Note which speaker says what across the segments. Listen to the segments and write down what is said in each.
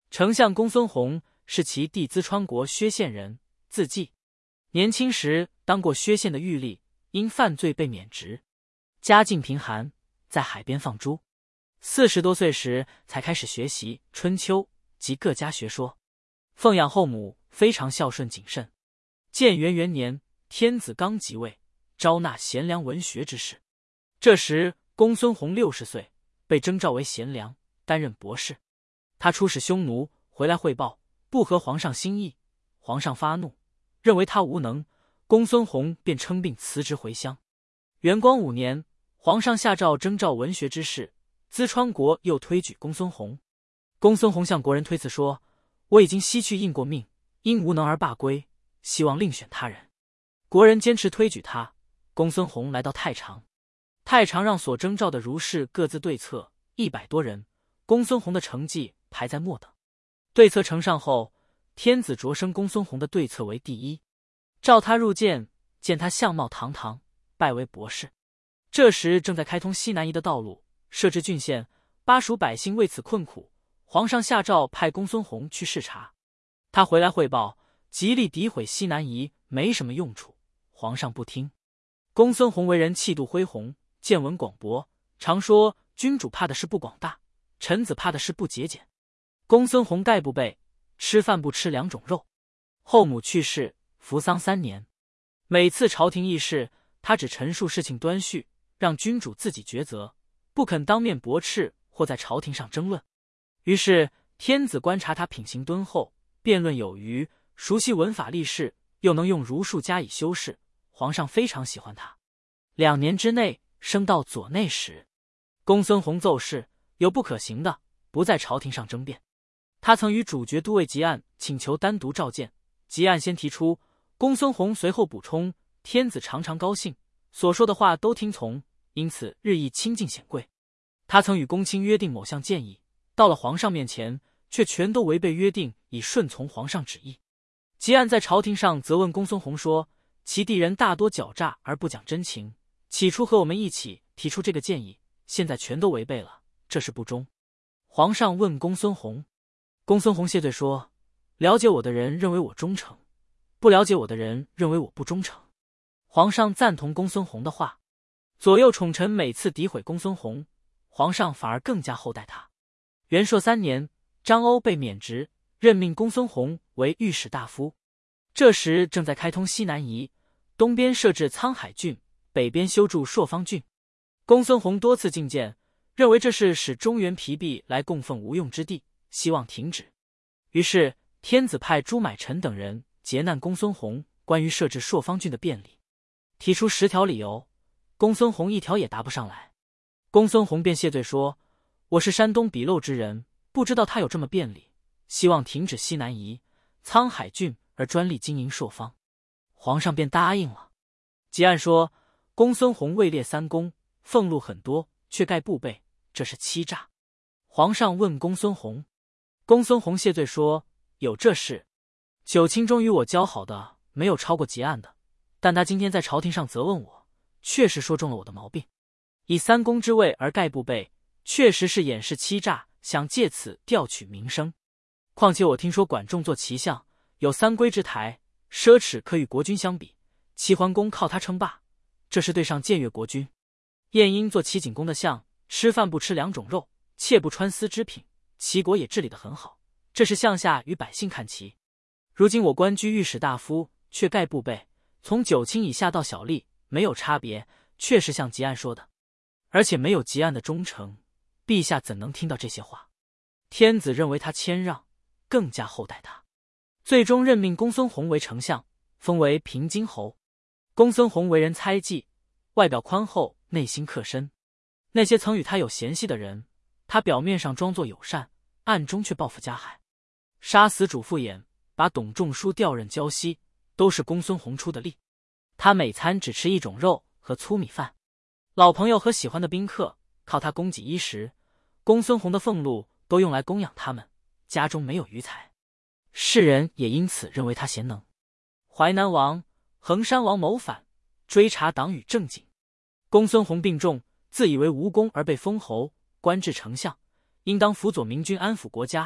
Speaker 1: 丞相公孙弘是其弟淄川国薛县人，字季。年轻时当过薛县的狱吏，因犯罪被免职。家境贫寒，在海边放猪。40多岁时才开始学习《春秋》及各家学说，奉养后母，非常孝顺谨慎。建元元年，天子刚即位，招纳贤良文学之士。这时公孙弘60岁，被征召为贤良，担任博士。他出使匈奴，回来汇报，不合皇上心意。皇上发怒，认为他无能，公孙弘便称病辞职回乡。元光5年，皇上下诏征召文学之士，淄川国又推举公孙弘。公孙弘向国人推辞说：“我已经西去应过命，因无能而罢归，希望另选他人。”国人坚持推举他。公孙弘来到太常，太常让所征召的儒士各自对策，100多人，公孙弘的成绩排在末等。对策呈上后，天子擢升公孙弘的对策为第一，召他入见，见他相貌堂堂，拜为博士。这时正在开通西南夷的道路，设置郡县，巴蜀百姓为此困苦。皇上下诏派公孙弘去视察，他回来汇报，极力诋毁西南夷没什么用处，皇上不听。公孙弘为人气度恢宏，见闻广博，常说君主怕的是不广大，臣子怕的是不节俭。公孙弘概不备，吃饭不吃2种肉。后母去世，服丧3年。每次朝廷议事，他只陈述事情端绪，让君主自己抉择，不肯当面驳斥或在朝廷上争论。于是天子观察他品行敦厚，辩论有余，熟悉文法历事，又能用儒术加以修饰，皇上非常喜欢他。2年之内升到左内史。公孙弘奏事，有不可行的，不在朝廷上争辩。他曾与主角都尉汲黯请求单独召见，汲黯先提出，公孙弘随后补充，天子常常高兴，所说的话都听从，因此日益亲近显贵。他曾与公卿约定某项建议，到了皇上面前，却全都违背约定，以顺从皇上旨意。汲黯在朝廷上责问公孙弘说，其弟人大多狡诈而不讲真情，起初和我们一起提出这个建议，现在全都违背了，这是不忠。皇上问公孙弘，公孙弘谢罪说，了解我的人认为我忠诚，不了解我的人认为我不忠诚。皇上赞同公孙弘的话。左右宠臣每次诋毁公孙弘，皇上反而更加厚待他。元朔3年，张欧被免职，任命公孙弘为御史大夫。这时正在开通西南夷，东边设置沧海郡，北边修筑朔方郡。公孙弘多次进谏，认为这是使中原疲弊来供奉无用之地，希望停止。于是天子派朱买臣等人劫难公孙弘关于设置朔方郡的辩理，提出10条理由，公孙弘1条也答不上来。公孙弘便谢罪说，我是山东笔漏之人，不知道他有这么辩理，希望停止西南夷、沧海郡而专力经营朔方。皇上便答应了。汲黯说，公孙弘位列3公，俸禄很多，却盖布备，这是欺诈。皇上问公孙弘，公孙弘谢罪说，有这事。九卿中与我交好的没有超过汲黯的，但他今天在朝廷上责问我，确实说中了我的毛病。以3公之位而盖布备，确实是掩饰欺诈，想借此调取名声。况且我听说管仲做骑相，有3归之台，奢侈可与国君相比，齐桓公靠他称霸，这是对上僭越国君。晏婴做齐景公的相，吃饭不吃2种肉，切不穿丝织品，齐国也治理得很好，这是向下与百姓看齐。如今我官居御史大夫，却盖布备，从9卿以下到小吏没有差别，确实像汲黯说的，而且没有汲黯的忠诚，陛下怎能听到这些话？天子认为他谦让，更加厚待他，最终任命公孙弘为丞相，封为平津侯。公孙弘为人猜忌，外表宽厚，内心克深。那些曾与他有嫌隙的人，他表面上装作友善，暗中却报复加害。杀死主父偃，把董仲舒调任胶西，都是公孙弘出的力。他每餐只吃1种肉和粗米饭，老朋友和喜欢的宾客靠他供给衣食，公孙弘的俸禄都用来供养他们，家中没有余财。世人也因此认为他贤能。淮南王、衡山王谋反，追查党羽郑景。公孙弘病重，自以为无功而被封侯，官至丞相，应当辅佐明君安抚国家，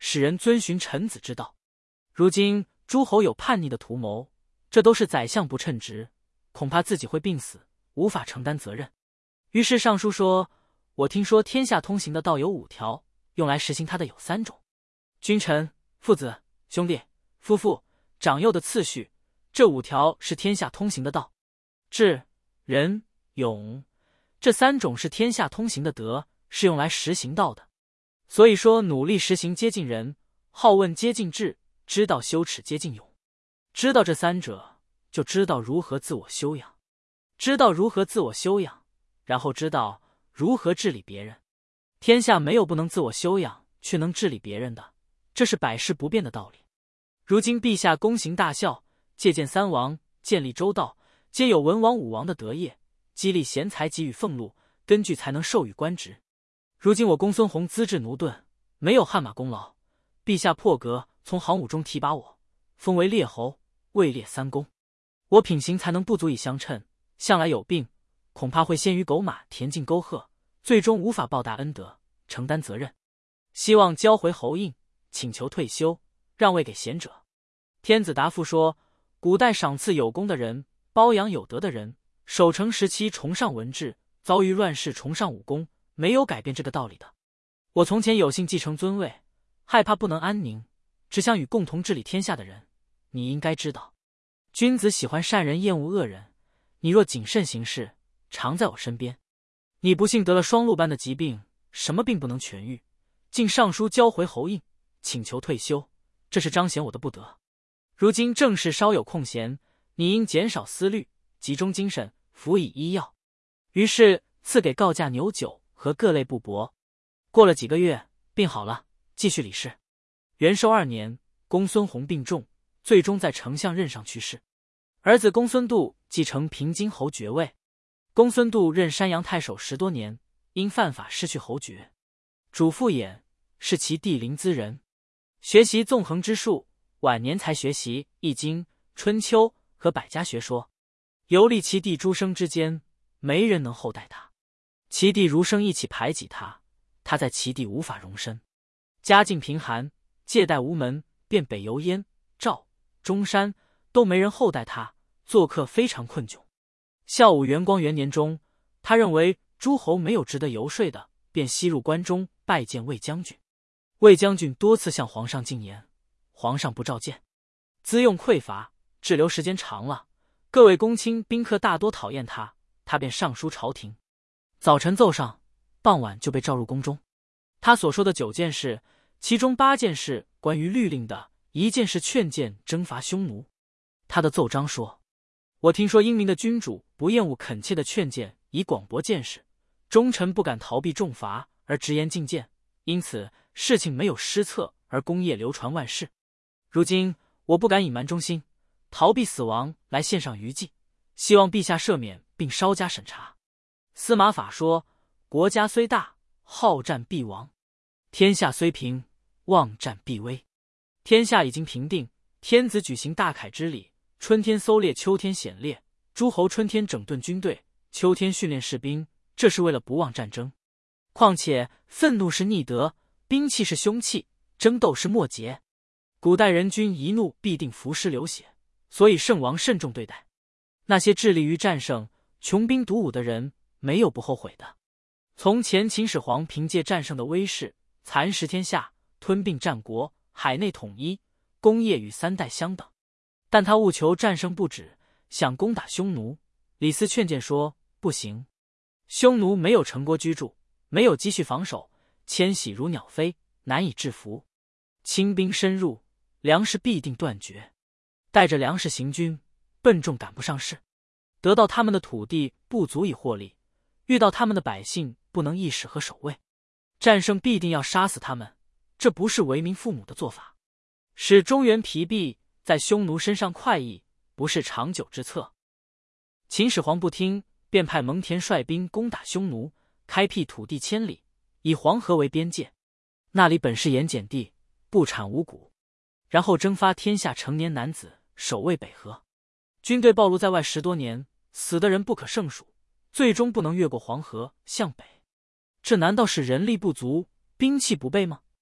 Speaker 1: 使人遵循臣子之道。如今诸侯有叛逆的图谋，这都是宰相不称职，恐怕自己会病死，无法承担责任。于是上书说，我听说天下通行的道有5条，用来实行它的有3种。君臣、父子、兄弟、夫妇、长幼的次序，这5条是天下通行的道。智、仁、勇，这3种是天下通行的德，是用来实行道的。所以说，努力实行接近仁，好问接近智，知道羞耻接近勇。知道这3者，就知道如何自我修养。知道如何自我修养，然后知道如何治理别人。天下没有不能自我修养却能治理别人的，这是百世不变的道理。如今陛下公行大孝，借鉴3王，建立周道，皆有文王武王的德业，激励贤才给予俸禄，根据才能授予官职。如今我公孙弘资质驽钝，没有汗马功劳，陛下破格从行伍中提拔我，封为列侯，位列3公。我品行才能不足以相称，向来有病，恐怕会先于狗马田径沟壑，最终无法报答恩德，承担责任。希望交回侯印，请求退休，让位给贤者。天子答复说，古代赏赐有功的人，褒扬有德的人，守成时期崇尚文治，遭遇乱世崇尚武功，没有改变这个道理的。我从前有幸继承尊位，害怕不能安宁，只想与共同治理天下的人。你应该知道，君子喜欢善人，厌恶恶人。你若谨慎行事，常在我身边。你不幸得了双鹿般的疾病，什么病不能痊愈，竟上书交回侯印，请求退休，这是彰显我的不得。如今政事稍有空闲，你应减少思虑，集中精神，辅以医药。于是赐给告假牛酒和各类布帛。过了几个月，病好了，继续理事。元寿2年，公孙弘病重，最终在丞相任上去世。儿子公孙度继承平津侯爵位。公孙度任山阳太守10多年，因犯法失去侯爵。主父偃是其弟临淄人，学习纵横之术，晚年才学习《易经》《春秋》和百家学说。游历其弟诸生之间，没人能厚待他。其弟儒生一起排挤他，他在其弟无法容身。家境贫寒，借贷无门，便北游燕、赵、中山，都没人厚待他，做客非常困窘。孝武元光元年中，他认为诸侯没有值得游说的，便西入关中拜见魏将军。魏将军多次向皇上进言，皇上不召见。资用匮乏，滞留时间长了，各位公卿宾客大多讨厌他，他便上书朝廷。早晨奏上，傍晚就被召入宫中。他所说的9件事，其中8件是关于律令的，1件是劝谏征伐匈奴。他的奏章说，我听说英明的君主不厌恶恳切的劝谏，以广博见识，忠臣不敢逃避重罚而直言进谏，因此事情没有失策，而功业流传万世。如今我不敢隐瞒忠心，逃避死亡来献上余祭，希望陛下赦免并稍加审查。司马法说，国家虽大，好战必亡；天下虽平，妄战必危。天下已经平定，天子举行大凯之礼，春天搜猎，秋天显猎，诸侯春天整顿军队，秋天训练士兵，这是为了不忘战争。况且愤怒是逆德，兵器是凶器，争斗是末节。古代人君一怒必定伏尸流血，所以圣王慎重对待。那些致力于战胜、穷兵黩武的人，没有不后悔的。从前秦始皇凭借战胜的威势，蚕食天下，吞并战国，海内统一，功业与3代相等。但他务求战胜不止，想攻打匈奴。李斯劝谏说，不行，匈奴没有城郭居住，没有积蓄防守，迁徙如鸟飞，难以制服。轻兵深入，粮食必定断绝。带着粮食行军，笨重赶不上势，得到他们的土地不足以获利，遇到他们的百姓不能议事和守卫，战胜必定要杀死他们，这不是为民父母的做法。使中原疲弊，在匈奴身上快意，不是长久之策。秦始皇不听，便派蒙恬率兵攻打匈奴，开辟土地千里，以黄河为边界。那里本是盐碱地，不产五谷。然后征发天下成年男子，守卫北河。军队暴露在外10多年，死的人不可胜数，最终不能越过黄河向北。这难道是人力不足，兵器不备吗？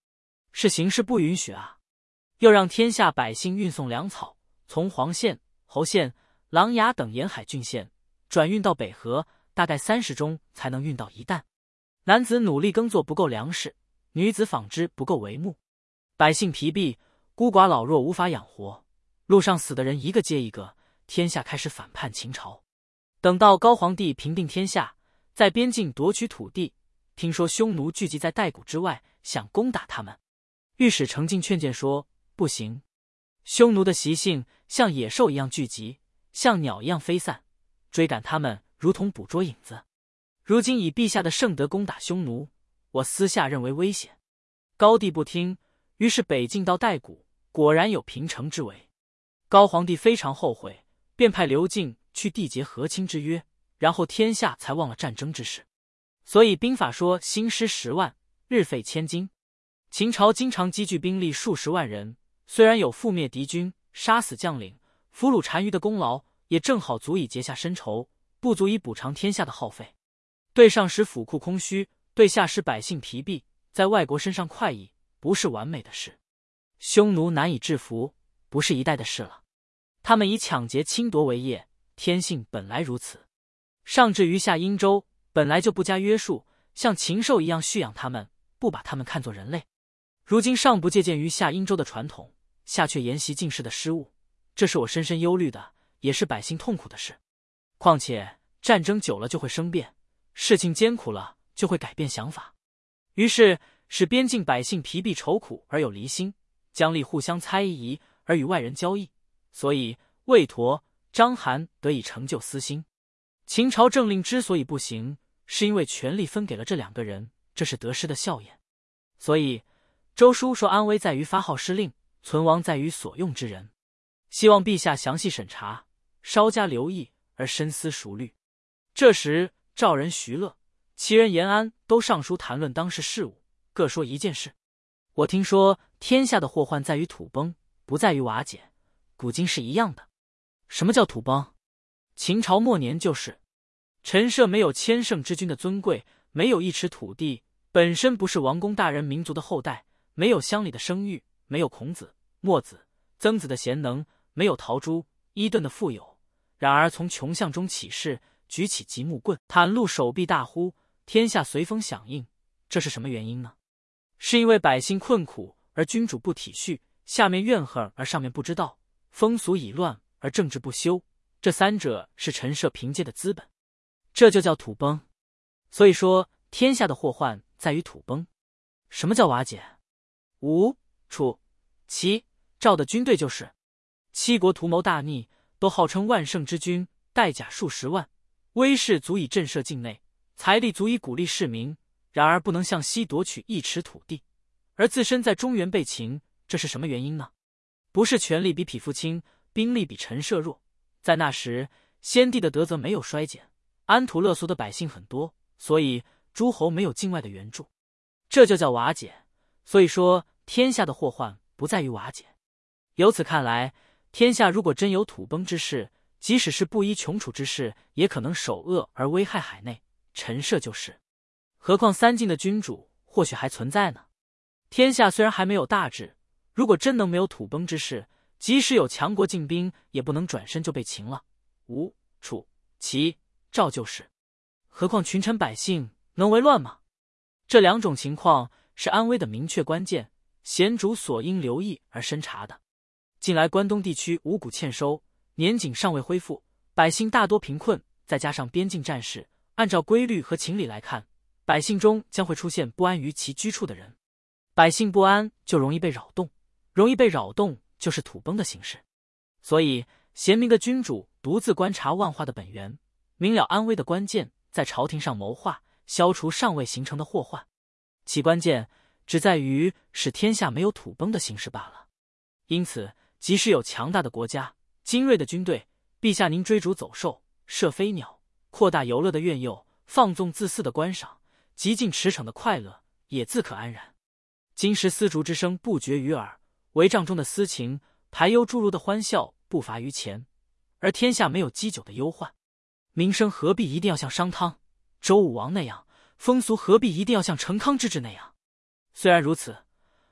Speaker 1: 是形势不允许啊。又让天下百姓运送粮草，从黄县、侯县、琅琊等沿海郡县转运到北河，大概30中才能运到一担。男子努力耕作不够粮食，女子纺织不够帷幕，百姓疲弊，孤寡老弱无法养活，路上死的人一个接一个，天下开始反叛秦朝。等到高皇帝平定天下，在边境夺取土地，听说匈奴聚集在代谷之外，想攻打他们。御史程进劝谏说，不行，匈奴的习性像野兽一样聚集，像鸟一样飞散，追赶他们如同捕捉影子。如今以陛下的圣德攻打匈奴，我私下认为危险。高帝不听，于是北进到代谷，果然有平城之围。高皇帝非常后悔，便派刘敬去缔结和亲之约，然后天下才忘了战争之事。所以兵法说兴师10万，日费千金。秦朝经常积聚兵力数十万人，虽然有覆灭敌军、杀死将领、俘虏单于的功劳，也正好足以结下深仇，不足以补偿天下的耗费。对上使府库空虚，对下使百姓疲弊，在外国身上快意，不是完美的事。匈奴难以制服，不是一代的事了。他们以抢劫侵夺为业，天性本来如此。上至于下殷周，本来就不加约束，像禽兽一样蓄养他们，不把他们看作人类。如今上不借鉴于下殷周的传统，下却沿袭进士的失误，这是我深深忧虑的，也是百姓痛苦的事。况且战争久了就会生变，事情艰苦了就会改变想法，于是使边境百姓疲弊愁苦而有离心，疆吏互相猜疑而与外人交易，所以魏佗、章邯得以成就私心。秦朝政令之所以不行，是因为权力分给了这2个人，这是得失的效验。所以周书说安危在于发号施令，存亡在于所用之人。希望陛下详细审查，稍加留意而深思熟虑。这时赵人徐乐、齐人严安都上书谈论当时事务，各说一件事。我听说天下的祸患在于土崩，不在于瓦解，古今是一样的。什么叫土崩？秦朝末年就是，陈涉没有千乘之君的尊贵，没有一尺土地，本身不是王公大人民族的后代，没有乡里的声誉，没有孔子、墨子、曾子的贤能，没有陶朱、伊顿的富有。然而从穷巷中起事，举起极木棍，袒露手臂，大呼天下随风响应。这是什么原因呢？是因为百姓困苦而君主不体恤，下面怨恨而上面不知道，风俗已乱而政治不修，这3者是陈涉凭借的资本，这就叫土崩。所以说天下的祸患在于土崩。什么叫瓦解？吴、楚、齐、赵的军队就是7国图谋大逆，都号称万乘之君，带甲数10万，威势足以震慑境内，财力足以鼓励市民，然而不能向西夺取1尺土地，而自身在中原被擒，这是什么原因呢？不是权力比匹夫轻，兵力比陈涉弱。在那时先帝的德泽没有衰减，安土勒俗的百姓很多，所以诸侯没有境外的援助，这就叫瓦解。所以说天下的祸患不在于瓦解。由此看来，天下如果真有土崩之势，即使是布衣穷楚之士，也可能首恶而危害海内，陈涉就是。何况3晋的君主或许还存在呢。天下虽然还没有大治，如果真能没有土崩之势，即使有强国进兵，也不能转身就被擒了。吴、楚、齐、赵就是。何况群臣百姓能为乱吗？这2种情况是安危的明确关键，贤主所应留意而深察的。近来关东地区五谷欠收，年景尚未恢复，百姓大多贫困，再加上边境战事，按照规律和情理来看，百姓中将会出现不安于其居处的人。百姓不安就容易被扰动，容易被扰动就是土崩的形式。所以贤明的君主独自观察万化的本源，明了安危的关键，在朝廷上谋划，消除尚未形成的祸患。其关键只在于使天下没有土崩的形式罢了。因此即使有强大的国家、精锐的军队，陛下您追逐走兽、射飞鸟，扩大游乐的苑囿，放纵自肆的观赏，极尽驰骋的快乐，也自可安然。今时丝竹之声不绝于耳，帷帐中的私情、排忧诸儒的欢笑不乏于前，而天下没有积久的忧患。民生何必一定要像商汤、周武王那样，风俗何必一定要像成康之治那样？虽然如此，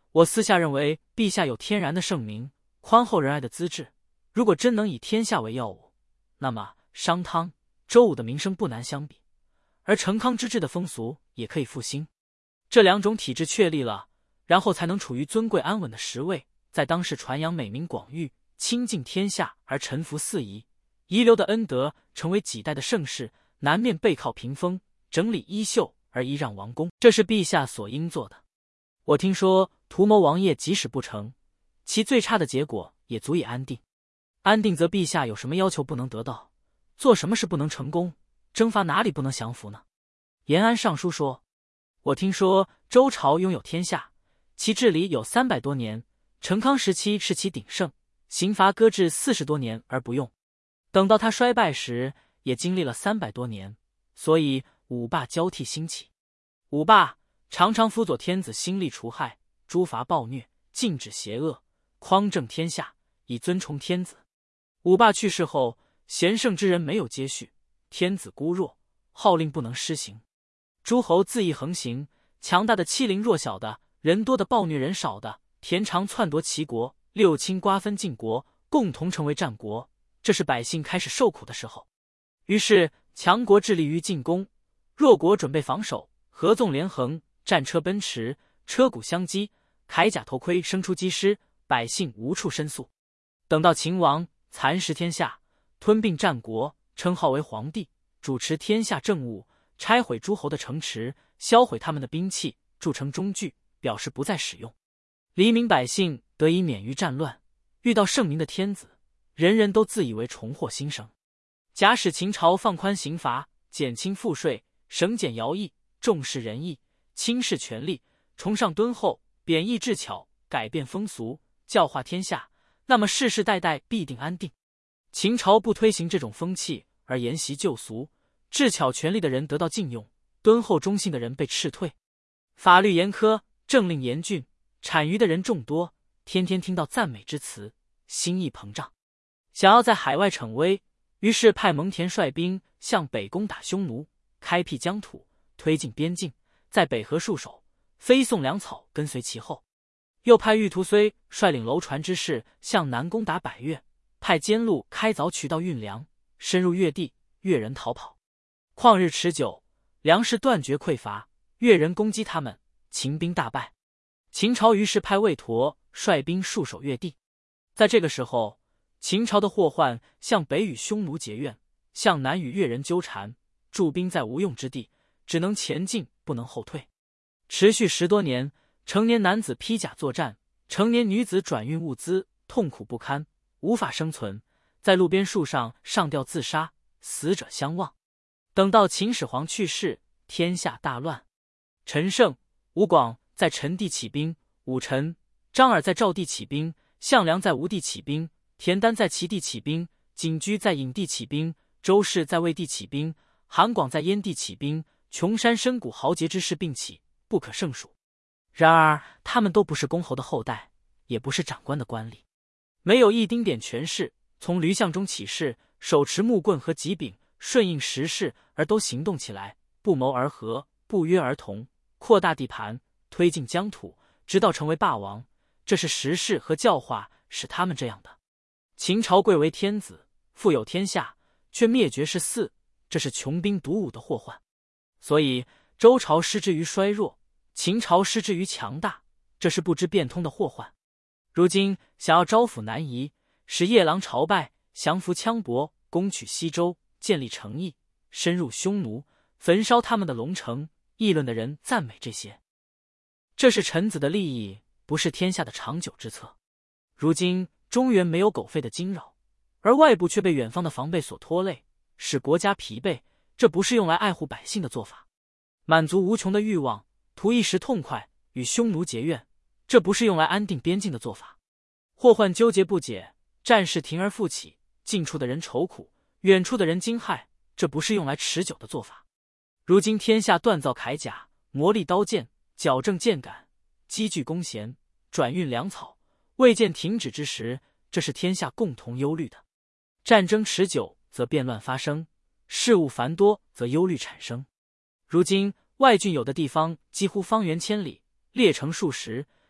Speaker 1: 我私下认为陛下有天然的圣明、宽厚仁爱的资质，如果真能以天下为要务，那么商汤、周武的名声不难相比，而成康之治的风俗也可以复兴。这两种体制确立了，然后才能处于尊贵安稳的实位，在当世传扬美名广誉，亲近天下而臣服四夷，遗留的恩德成为几代的盛世，南面背靠屏风，整理衣袖而依让王公，这是陛下所应做的。我听说图谋王业即使不成，其最差的结果也足以安定。安定则陛下有什么要求不能得到？做什么事不能成功？征伐哪里不能降服呢？延安上书说，我听说周朝拥有天下，其治理有300多年，成康时期是其鼎盛，刑罚搁置40多年而不用，等到他衰败时也经历了300多年，所以五霸交替兴起。五霸常常辅佐天子兴利除害，诛伐暴虐，禁止邪恶，匡正天下，以尊崇天子。五霸去世后，贤圣之人没有接续，天子孤弱，号令不能施行，诸侯恣意横行，强大的欺凌弱小的，人多的暴虐人少的，田常篡夺齐国，六亲瓜分晋国，共同成为战国，这是百姓开始受苦的时候。于是强国致力于进攻，弱国准备防守，合纵连横，战车奔驰，车鼓相击，铠甲头盔生出机师，百姓无处申诉。等到秦王蚕食天下，吞并战国，称号为皇帝，主持天下政务，拆毁诸侯的城池，销毁他们的兵器，铸成中具，表示不再使用。黎民百姓得以免于战乱，遇到圣明的天子，人人都自以为重获新生。假使秦朝放宽刑罚，减轻赋税，省减徭役，重视仁义，轻视权力，崇尚敦厚，贬义智巧，改变风俗，教化天下，那么世世代代必定安定。秦朝不推行这种风气，而沿袭旧俗，智巧权力的人得到禁用，敦厚忠信的人被斥退，法律严苛，政令严峻，产于的人众多，天天听到赞美之词，心意膨胀，想要在海外逞威，于是派蒙恬率兵向北攻打匈奴，开辟疆土，推进边境，在北河戍守，飞送粮草跟随其后。又派玉屠睢率领楼船之士向南攻打百越，派坚路开凿渠道运粮，深入越地，越人逃跑，旷日持久，粮食断绝匮乏，越人攻击他们，秦兵大败。秦朝于是派魏佗率兵戍守越地。在这个时候，秦朝的祸患向北与匈奴结怨，向南与越人纠缠，驻兵在无用之地，只能前进不能后退，持续10多年。成年男子披甲作战，成年女子转运物资，痛苦不堪，无法生存，在路边树上上吊自杀，死者相望。等到秦始皇去世，天下大乱，陈胜、吴广在陈地起兵，武臣、张耳在赵地起兵，项梁在吴地起兵，田丹在齐地起兵，景驹在郢地起兵，周氏在魏地起兵，韩广在燕地起兵，穷山深谷豪杰之士并起，不可胜数。然而他们都不是公侯的后代，也不是长官的官吏，没有一丁点权势，从驴象中起事，手持木棍和戟柄，顺应时势而都行动起来，不谋而合，不约而同，扩大地盘，推进疆土，直到成为霸王。这是时势和教化使他们这样的。秦朝贵为天子，富有天下，却灭绝是嗣，这是穷兵黩武的祸患。所以周朝失之于衰弱，秦朝失之于强大，这是不知变通的祸患。如今想要招抚南夷，使夜郎朝拜，降服羌伯，攻取西周，建立城邑，深入匈奴，焚烧他们的龙城，议论的人赞美这些，这是臣子的利益，不是天下的长久之策。如今中原没有苟费的惊扰，而外部却被远方的防备所拖累，使国家疲惫，这不是用来爱护百姓的做法。满足无穷的欲望，图一时痛快，与匈奴结怨，这不是用来安定边境的做法。祸患纠结不解，战事停而复起，近处的人愁苦，远处的人惊骇，这不是用来持久的做法。如今天下锻造铠甲，磨砺刀剑，矫正剑杆，积聚弓弦，转运粮草，未见停止之时，这是天下共同忧虑的。战争持久则变乱发生，事务繁多则忧虑产生。如今外郡有的地方几乎方圆千里，列城数十，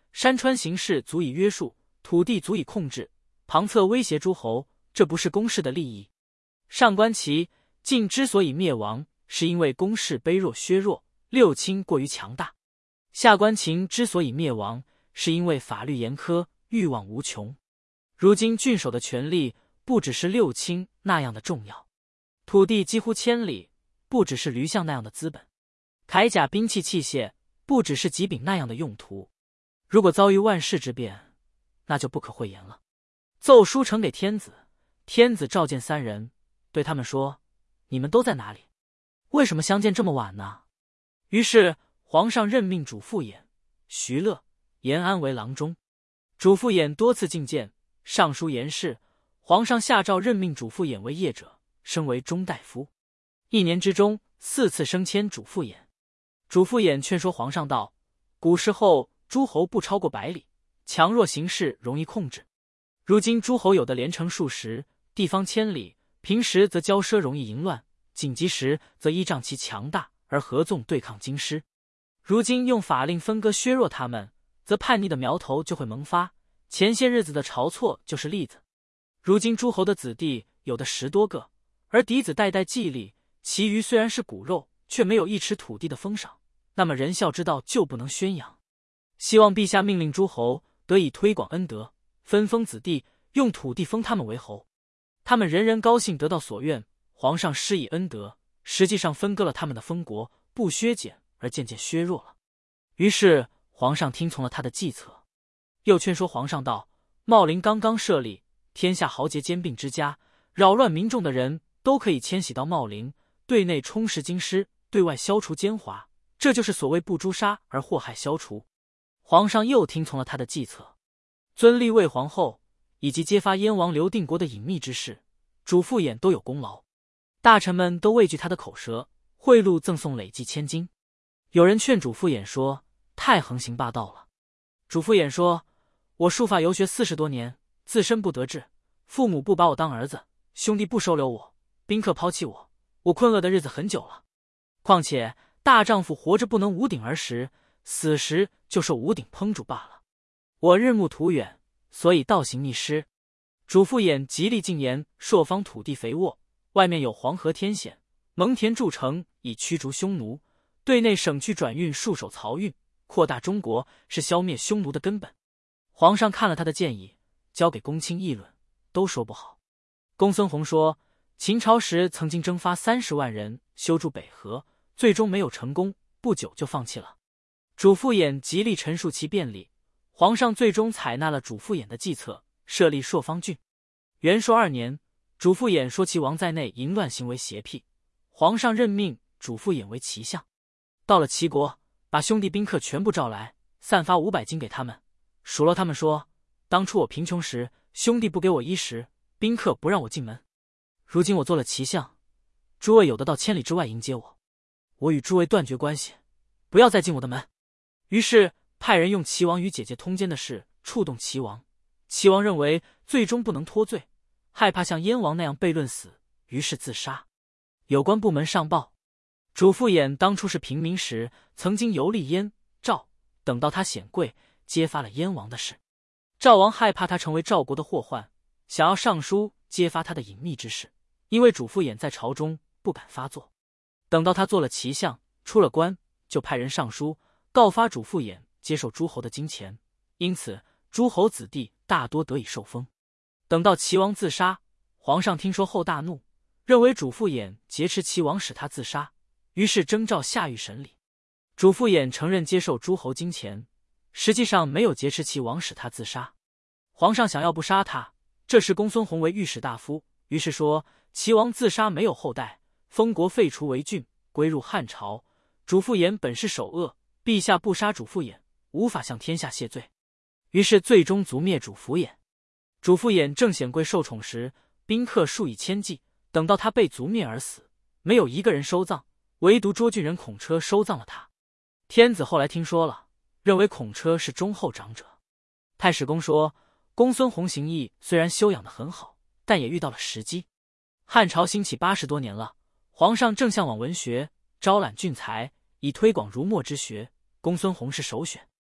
Speaker 1: 山川形势足以约束，土地足以控制，旁侧威胁诸侯，这不是公室的利益。上官齐、晋之所以灭亡，是因为公室卑弱削弱，六卿过于强大；下官秦之所以灭亡，是因为法律严苛，欲望无穷。如今郡守的权力不只是六卿那样的重要，土地几乎千里，不只是驴象那样的资本，铠甲兵器器械不只是戟柄那样的用途。如果遭遇万世之变，那就不可讳言了。奏书呈给天子，天子召见三人，对他们说：“你们都在哪里？为什么相见这么晚呢？”于是皇上任命主父偃、徐乐、延安为郎中。主父偃多次进谏，上书言事，皇上下诏任命主父偃为谒者，升为中大夫。1年之中4次升迁主父偃。主父偃劝说皇上道：“古时候诸侯不超过100里，强弱形势容易控制。如今诸侯有的连城数十，地方千里，平时则骄奢容易淫乱，紧急时则依仗其强大而合纵对抗京师。如今用法令分割削弱他们，则叛逆的苗头就会萌发。前些日子的晁错就是例子。如今诸侯的子弟有的10多个，而嫡子代代继立，其余虽然是骨肉，却没有一尺土地的封赏，那么仁孝之道就不能宣扬。希望陛下命令诸侯得以推广恩德，分封子弟，用土地封他们为侯。他们人人高兴得到所愿，皇上施以恩德，实际上分割了他们的封国，不削减而渐渐削弱了。于是皇上听从了他的计策，又劝说皇上道：茂陵刚刚设立，天下豪杰兼并之家，扰乱民众的人都可以迁徙到茂陵，对内充实京师，对外消除奸猾，这就是所谓不诛杀而祸害消除。皇上又听从了他的计策，尊立魏皇后以及揭发燕王刘定国的隐秘之事，主父偃都有功劳。大臣们都畏惧他的口舌，贿赂赠送累计1000金。有人劝主父偃说：太横行霸道了。主父偃说：我书法游学40多年，自身不得志，父母不把我当儿子，兄弟不收留我，宾客抛弃我，我困饿的日子很久了。况且大丈夫活着不能无鼎而食，死时就受无鼎烹煮罢了。我日暮途远，所以倒行逆施。主父偃极力进言，朔方土地肥沃，外面有黄河天险，蒙恬筑城以驱逐匈奴，对内省去转运，戍守漕运，扩大中国，是消灭匈奴的根本。皇上看了他的建议，交给公卿议论，都说不好。公孙弘说，秦朝时曾经征发30万人修筑北河，最终没有成功，不久就放弃了。主父偃极力陈述其辩理，皇上最终采纳了主父偃的计策，设立朔方郡。元朔2年，主父偃说其王在内淫乱行为邪僻，皇上任命主父偃为齐相。到了齐国，把兄弟宾客全部召来，散发500金给他们，数落他们说：当初我贫穷时，兄弟不给我衣食，宾客不让我进门。如今我做了齐相，诸位有的到千里之外迎接我，我与诸位断绝关系，不要再进我的门。于是派人用齐王与姐姐通奸的事触动齐王，齐王认为最终不能脱罪，害怕像燕王那样被论死，于是自杀。有关部门上报，主父偃当初是平民时，曾经游历燕、赵，等到他显贵，揭发了燕王的事。赵王害怕他成为赵国的祸患，想要上书揭发他的隐秘之事，因为主父偃在朝中不敢发作。等到他做了齐相，出了关，就派人上书告发主父偃接受诸侯的金钱，因此诸侯子弟大多得以受封。等到齐王自杀，皇上听说后大怒，认为主父偃劫持齐王使他自杀，于是征召下狱审理。主父偃承认接受诸侯金钱，实际上没有劫持齐王使他自杀。皇上想要不杀他，这时公孙弘为御史大夫，于是说齐王自杀没有后代，封国废除为郡，归入汉朝。主父偃本是首恶，陛下不杀主父偃，无法向天下谢罪，于是最终族灭主父偃。主父偃正显贵受宠时，宾客数以千计，等到他被族灭而死，没有一个人收葬，唯独涿郡人孔车收葬了他。天子后来听说了，认为孔车是忠厚长者。太史公说，公孙弘行义虽然修养得很好，但也遇到了时机。汉朝兴起80多年了，皇上正向往文学，招揽俊才，以推广儒墨之学，公孙弘是首选。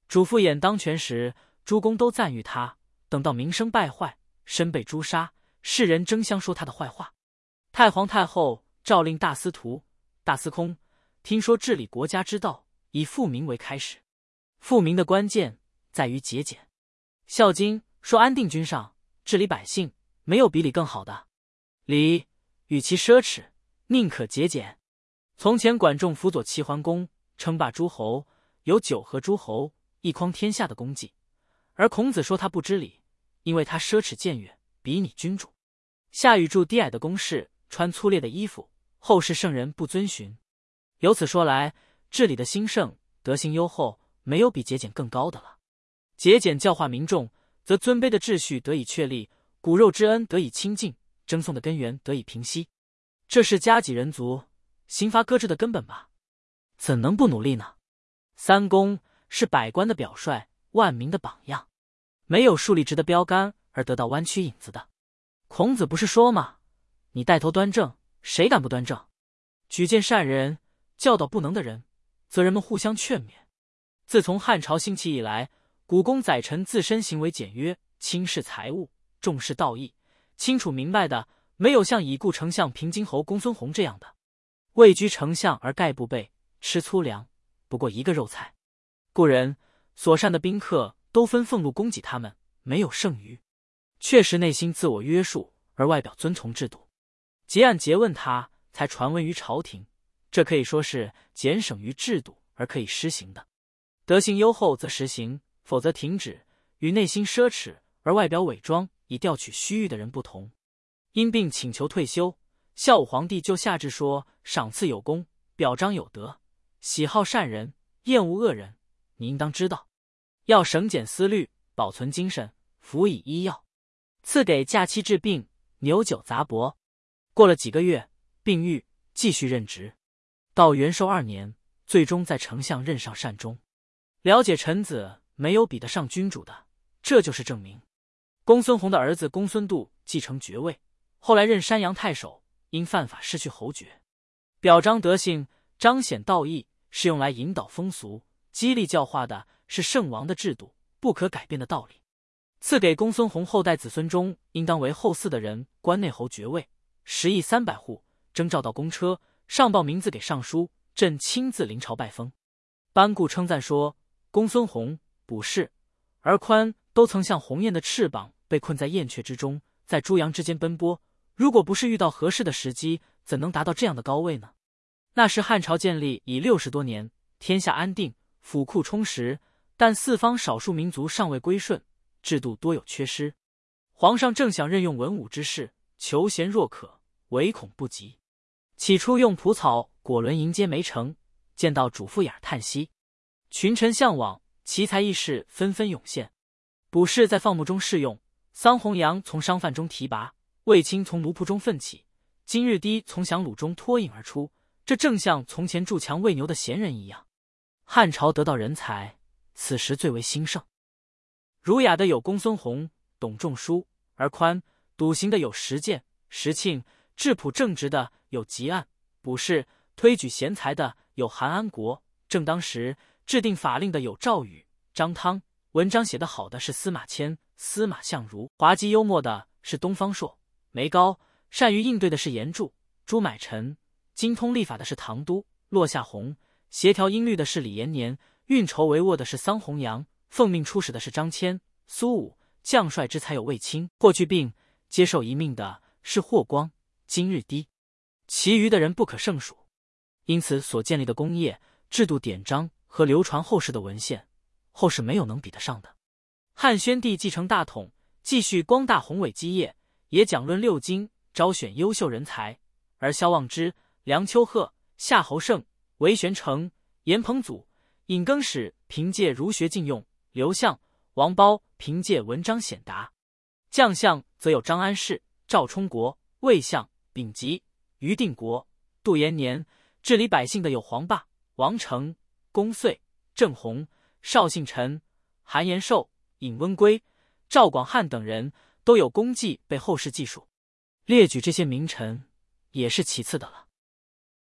Speaker 1: 主父偃当权时，诸公都赞誉他，等到名声败坏，身被诛杀，世人争相说他的坏话。太皇太后诏令大司徒、大司空，听说治理国家之道，以富民为开始。富民的关键在于节俭。孝经说安定君上，治理百姓，没有比礼更好的。礼与其奢侈，宁可节俭。从前管仲辅佐齐桓公，称霸诸侯，有9合诸侯，一匡天下的功绩。而孔子说他不知礼，因为他奢侈僭越，比拟君主。夏禹筑低矮的宫室，穿粗劣的衣服，后世圣人不遵循。由此说来，治理的兴盛，德行优厚，没有比节俭更高的了。节俭教化民众，则尊卑的秩序得以确立，骨肉之恩得以清净，争讼的根源得以平息。这是家己人族、刑罚搁置的根本吧？怎能不努力呢？三公是百官的表率，万民的榜样，没有树立直的标杆而得到弯曲影子的。孔子不是说吗？你带头端正，谁敢不端正？举荐善人，教导不能的人，则人们互相劝勉。自从汉朝兴起以来，古公宰臣自身行为简约，轻视财物，重视道义，清楚明白的没有像已故丞相平津侯公孙弘这样的，位居丞相而盖不备，吃粗粮，不过一个肉菜。故人所善的宾客都分俸禄供给他们，没有剩余。确实内心自我约束，而外表遵从制度。结案诘问他，才传闻于朝廷，这可以说是俭省于制度而可以施行的。德行优厚则实行，否则停止，与内心奢侈而外表伪装以调取虚誉的人不同。因病请求退休，孝武皇帝就下制说，赏赐有功，表彰有德，喜好善人，厌恶恶人。你应当知道，要省俭思虑，保存精神，辅以医药。赐给假期治病，牛酒杂帛。过了几个月，病愈，继续任职。到元寿2年，最终在丞相任上善终。了解臣子没有比得上君主的，这就是证明。公孙弘的儿子公孙度继承爵位，后来任山阳太守，因犯法失去侯爵。表彰德性，彰显道义，是用来引导风俗，激励教化的，是圣王的制度，不可改变的道理。赐给公孙弘后代子孙中应当为后嗣的人关内侯爵位，10亿300户，征召到公车，上报名字给尚书，朕亲自临朝拜封。班固称赞说，公孙弘、卜氏、而宽都曾像鸿雁的翅膀被困在燕雀之中，在猪羊之间奔波，如果不是遇到合适的时机，怎能达到这样的高位呢？那时汉朝建立已60多年，天下安定，府库充实，但四方少数民族尚未归顺，制度多有缺失。皇上正想任用文武之士，求贤若渴，唯恐不及。起初用蒲草果轮迎接没成，见到主父眼叹息。群臣向往，奇才异士纷纷涌现。卜氏在放牧中试用，桑弘羊从商贩中提拔，卫青从奴仆中奋起，今日低从降虏中脱颖而出，这正像从前筑墙喂牛的贤人一样。汉朝得到人才，此时最为兴盛。儒雅的有公孙弘、董仲舒、而宽；笃行的有石建、石庆；质朴正直的有汲黯、卜氏；推举贤才的有韩安国；正当时制定法令的有赵宇、张汤；文章写得好的是司马迁、司马相如；滑稽幽默的是东方朔、梅高；善于应对的是严注、朱买臣；精通历法的是唐都、落下闳；协调音律的是李延年；运筹帷幄的是桑弘羊；奉命出使的是张骞、苏武；将帅之才有卫青、霍去病；接受遗命的是霍光、今日低，其余的人不可胜数。因此所建立的功业、制度典章和流传后世的文献，后世没有能比得上的。汉宣帝继承大统，继续光大宏伟基业，也讲论六经，招选优秀人才，而萧望之、梁丘壑、夏侯胜、韦玄成、严彭祖、尹更始凭借儒学禁用，刘向、王褒凭借文章显达。将相则有张安世、赵充国、魏相、丙吉、于定国、杜延年；治理百姓的有黄霸、王成、公遂、郑弘、邵信臣、韩延寿、尹温圭、赵广汉等人，都有功绩被后世记述。列举这些名臣也是其次的了。